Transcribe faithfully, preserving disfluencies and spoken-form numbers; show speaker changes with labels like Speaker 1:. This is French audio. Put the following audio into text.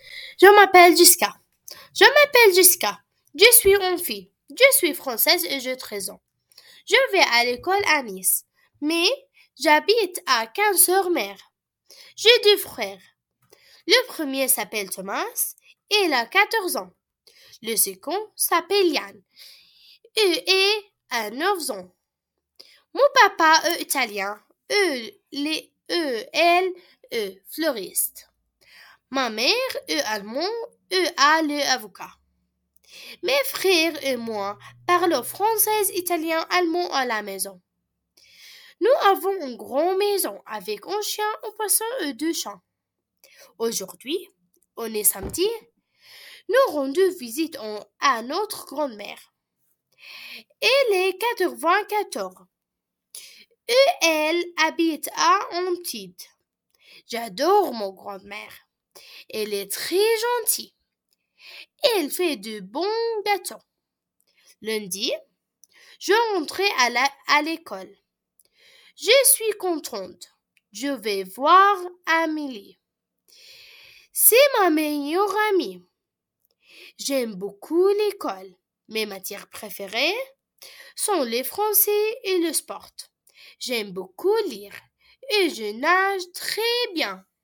Speaker 1: Je m'appelle Jessica. Je m'appelle Jessica. Je suis une fille. Je suis française et j'ai treize ans. Je vais à l'école à Nice, mais j'habite à Quincy-sur-Mer. J'ai deux frères. Le premier s'appelle Thomas et il a quatorze ans. Le second s'appelle Yann et est à neuf ans. Mon papa est italien, eux, les, eux, elle, eux, fleuriste. Ma mère est allemande, eux, a le avocat. Mes frères et moi parlons français, italien, allemand à la maison. Nous avons une grande maison avec un chien, un poisson et deux chats. Aujourd'hui, on est samedi, nous rendons visite à notre grand-mère. Elle est quatre-vingt-quatorze. Et elle habite à Antibes. J'adore mon grand-mère. Elle est très gentille. Elle fait de bons gâteaux. Lundi, je rentrais à la- à l'école. Je suis contente. Je vais voir Amélie. C'est ma meilleure amie. J'aime beaucoup l'école. Mes matières préférées sont le français et le sport. J'aime beaucoup lire et je nage très bien.